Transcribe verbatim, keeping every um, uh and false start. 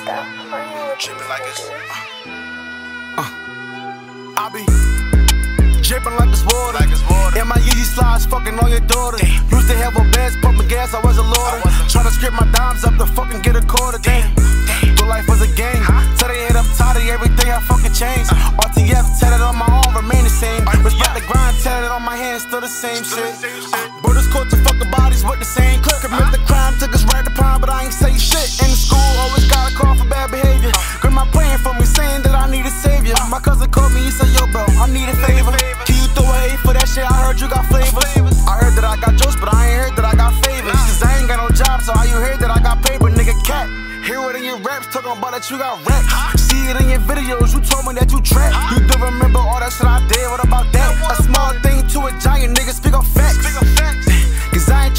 Stop playing with Drippin' like it's uh, I be drippin' like it's water. Like it's water. In my Yeezy slides, fucking on your daughter. Damn. Used to have a Benz, pumping gas, I was a lord. Tryna script my dimes up to fucking get a quarter. Damn. But life was a game. Huh? Tell they head up tight of everything I fucking changed. Uh. R T F tatted on my arm, remain the same. Uh, Respect yeah. the grind, tatted on my hands, still the same still shit. The same shit. Uh, Brothers caught to fucking bodies with the same clip. Commit the crime, took us right to prime, but I ain't say shit. In the school, always got a call for bad behavior. Uh. Grandma praying for me, saying that I need a savior. Uh. My cousin called me, he said, yo bro, I need a favor. Can you throw a hate for that shit? I heard you got flavors. I heard that I got jokes, but I ain't heard that I got favors. Cause I ain't got no job, so how you heard that I got paper, nigga cat? Hear it in your raps, talking about that you got rap. See it in your videos, you told me that you trap. You do remember all that shit I did, what about that? A small thing to a giant, nigga, speak on facts. Cause I ain't